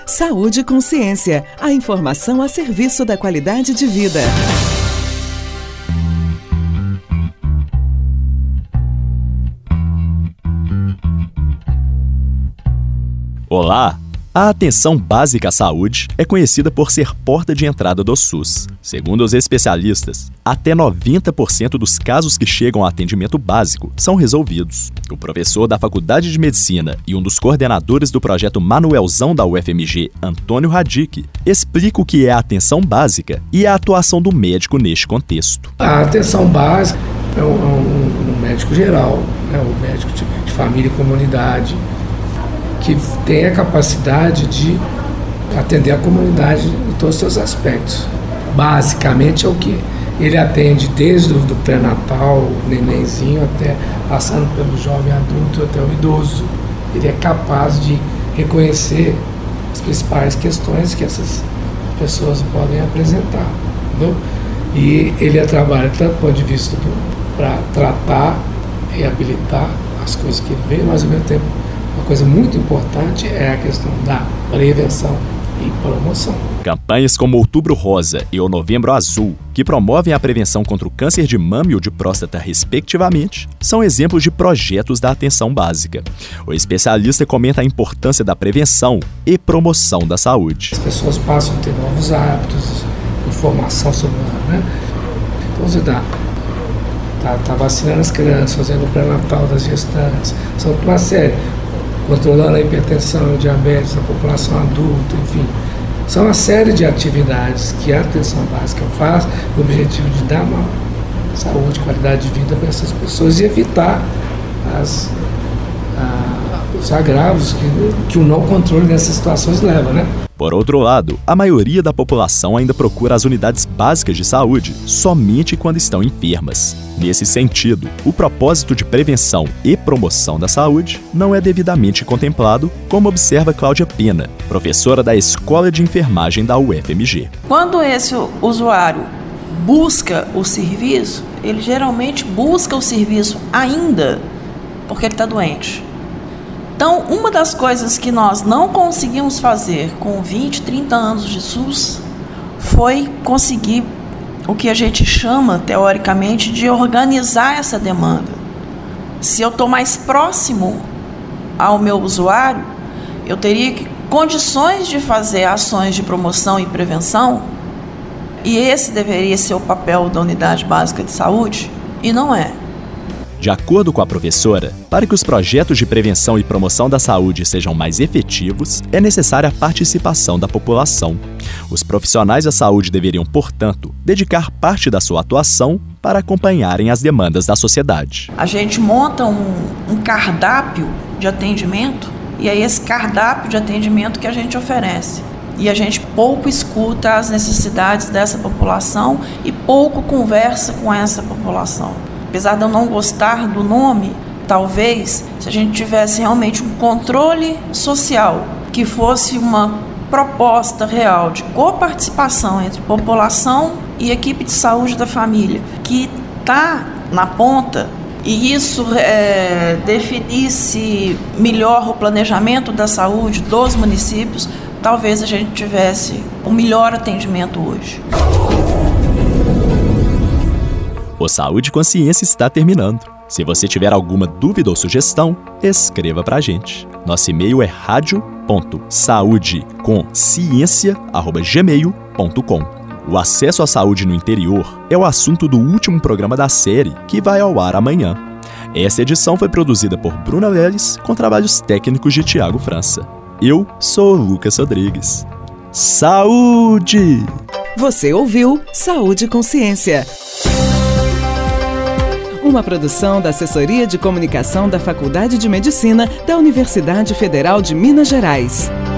Saúde e Consciência, a informação a serviço da qualidade de vida. Olá! A atenção básica à saúde é conhecida por ser porta de entrada do SUS. Segundo os especialistas, até 90% dos casos que chegam ao atendimento básico são resolvidos. O professor da Faculdade de Medicina e um dos coordenadores do projeto Manuelzão da UFMG, Antônio Radic, explica o que é a atenção básica e a atuação do médico neste contexto. A atenção básica é um médico geral, um médico de família e comunidade, que tem a capacidade de atender a comunidade em todos os seus aspectos. Basicamente é o quê? Ele atende desde o pré-natal, o nenenzinho, até passando pelo jovem adulto, até o idoso. Ele é capaz de reconhecer as principais questões que essas pessoas podem apresentar, entendeu? E ele trabalha tanto do ponto de vista para tratar, reabilitar as coisas que ele vê, mas ao mesmo tempo uma coisa muito importante é a questão da prevenção e promoção. Campanhas como Outubro Rosa e o Novembro Azul, que promovem a prevenção contra o câncer de mama e o de próstata, respectivamente, são exemplos de projetos da atenção básica. O especialista comenta a importância da prevenção e promoção da saúde. As pessoas passam a ter novos hábitos, informação sobre Então você tá vacinando as crianças, fazendo o pré-natal das gestantes, são uma série. Controlando a hipertensão e o diabetes, a população adulta, enfim. São uma série de atividades que a atenção básica faz com o objetivo de dar uma saúde, qualidade de vida para essas pessoas e evitar os agravos que o não controle dessas situações leva, né? Por outro lado, a maioria da população ainda procura as unidades básicas de saúde somente quando estão enfermas. Nesse sentido, o propósito de prevenção e promoção da saúde não é devidamente contemplado, como observa Cláudia Pena, professora da Escola de Enfermagem da UFMG. Quando esse usuário busca o serviço, ele geralmente busca o serviço ainda porque ele está doente. Então, uma das coisas que nós não conseguimos fazer com 20, 30 anos de SUS foi conseguir o que a gente chama, teoricamente, de organizar essa demanda. Se eu estou mais próximo ao meu usuário, eu teria condições de fazer ações de promoção e prevenção, e esse deveria ser o papel da unidade básica de saúde, e não é. De acordo com a professora, para que os projetos de prevenção e promoção da saúde sejam mais efetivos, é necessária a participação da população. Os profissionais da saúde deveriam, portanto, dedicar parte da sua atuação para acompanharem as demandas da sociedade. A gente monta um cardápio de atendimento, e é esse cardápio de atendimento que a gente oferece. E a gente pouco escuta as necessidades dessa população e pouco conversa com essa população. Apesar de eu não gostar do nome, talvez, se a gente tivesse realmente um controle social, que fosse uma proposta real de coparticipação entre população e equipe de saúde da família, que está na ponta, e isso definisse melhor o planejamento da saúde dos municípios, talvez a gente tivesse um melhor atendimento hoje. O Saúde e Consciência está terminando. Se você tiver alguma dúvida ou sugestão, escreva pra gente. Nosso e-mail é radio.saudeconsciencia@gmail.com. O acesso à saúde no interior é o assunto do último programa da série, que vai ao ar amanhã. Essa edição foi produzida por Bruna Leles, com trabalhos técnicos de Tiago França. Eu sou o Lucas Rodrigues. Saúde! Você ouviu Saúde e Consciência. Uma produção da Assessoria de Comunicação da Faculdade de Medicina da Universidade Federal de Minas Gerais.